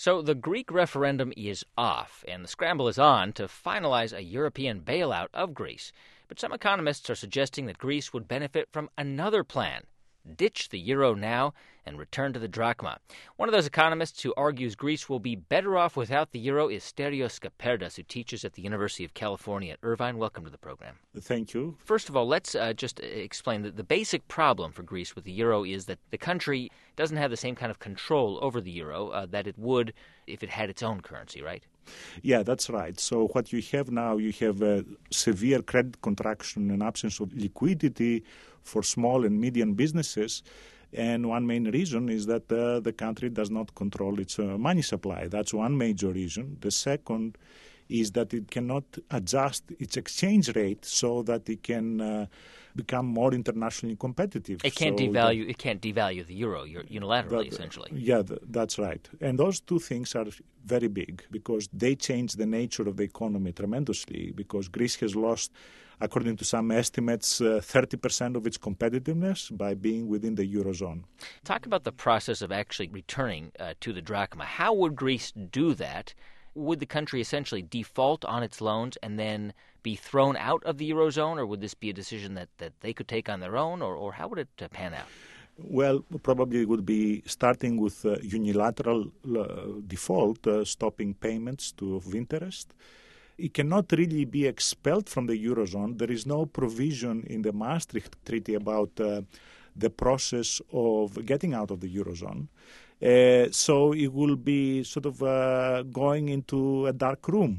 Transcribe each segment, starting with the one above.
So the Greek referendum is off, and the scramble is on to finalize a European bailout of Greece. But some economists are suggesting that Greece would benefit from another plan. Ditch the euro now and return to the drachma. One of those economists who argues Greece will be better off without the euro is Stelios Skaperdas, who teaches at the University of California at Irvine. Welcome to the program. Thank you. First of all, let's just explain that the basic problem for Greece with the euro is that the country doesn't have the same kind of control over the euro that it would if it had its own currency, right? Yeah, that's right. So what you have now, you have a severe credit contraction and absence of liquidity for small and medium businesses. And one main reason is that the country does not control its money supply. That's one major reason. The second is that it cannot adjust its exchange rate so that it can become more internationally competitive. It can't devalue the euro unilaterally, essentially. Yeah, that's right. And those two things are very big because they change the nature of the economy tremendously, because Greece has lost, according to some estimates, 30% of its competitiveness by being within the Eurozone. Talk about the process of actually returning to the drachma. How would Greece do that? Would the country essentially default on its loans and then be thrown out of the Eurozone, or would this be a decision that they could take on their own, or how would it pan out? Well, probably it would be starting with unilateral default, stopping payments of interest. It cannot really be expelled from the Eurozone. There is no provision in the Maastricht Treaty about the process of getting out of the Eurozone. So it will be sort of going into a dark room.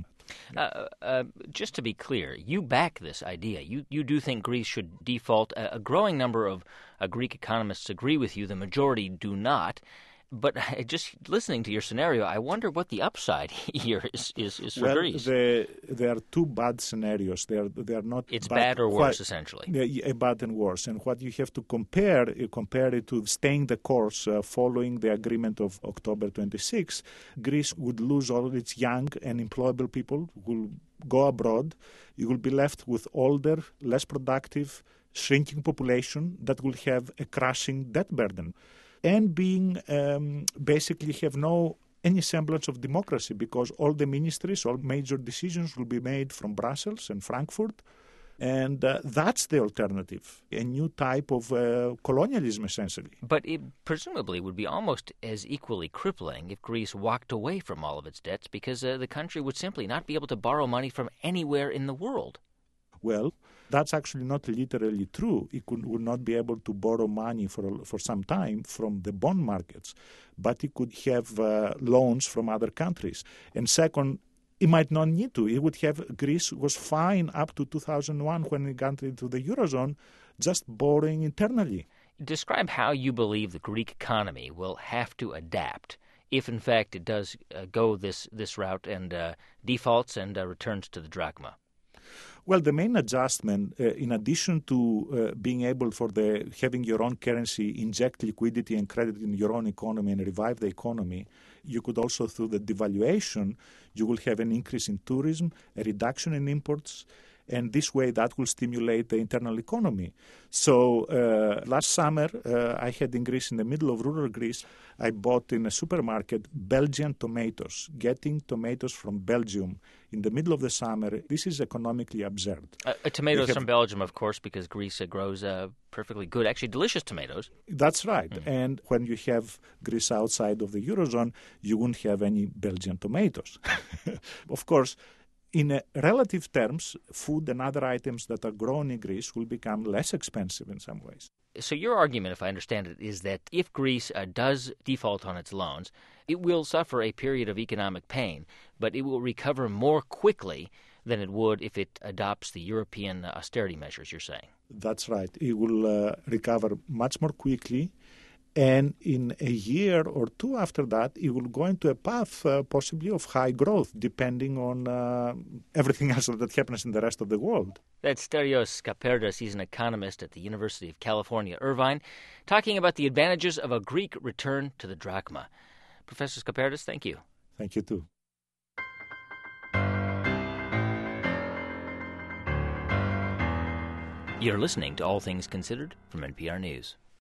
Just to be clear, you back this idea. You do think Greece should default. A growing number of Greek economists agree with you. The majority do not. But just listening to your scenario, I wonder what the upside here is for Greece. There are two bad scenarios. They are not. It's bad or worse, essentially. Bad and worse. And what you have to compare it to staying the course following the agreement of October 26. Greece would lose all its young and employable people, will go abroad. You will be left with older, less productive, shrinking population that will have a crushing debt burden. And being basically have any semblance of democracy, because all the ministries, all major decisions will be made from Brussels and Frankfurt. And that's the alternative, a new type of colonialism, essentially. But it presumably would be almost as equally crippling if Greece walked away from all of its debts, because the country would simply not be able to borrow money from anywhere in the world. Well, that's actually not literally true. It would not be able to borrow money for some time from the bond markets, but it could have loans from other countries. And second, it might not need to. It would have, Greece was fine up to 2001 when it got into the Eurozone, just borrowing internally. Describe how you believe the Greek economy will have to adapt if, in fact, it does go this route and defaults and returns to the drachma. Well, the main adjustment, in addition to being able having your own currency inject liquidity and credit in your own economy and revive the economy, you could also, through the devaluation, you will have an increase in tourism, a reduction in imports, and this way that will stimulate the internal economy. So last summer, I had in Greece, in the middle of rural Greece, I bought in a supermarket Belgian tomatoes. Getting tomatoes from Belgium in the middle of the summer, this is economically absurd. Tomatoes from Belgium, of course, because Greece grows perfectly good, actually delicious tomatoes. That's right. Mm-hmm. And when you have Greece outside of the Eurozone, you won't have any Belgian tomatoes. Of course, in relative terms, food and other items that are grown in Greece will become less expensive in some ways. So your argument, if I understand it, is that if Greece does default on its loans, it will suffer a period of economic pain, but it will recover more quickly than it would if it adopts the European austerity measures, you're saying. That's right. It will recover much more quickly. And in a year or two after that, it will go into a path possibly of high growth, depending on everything else that happens in the rest of the world. That's Stelios Skaperdas. He's an economist at the University of California, Irvine, talking about the advantages of a Greek return to the drachma. Professor Skaperdas, thank you. Thank you, too. You're listening to All Things Considered from NPR News.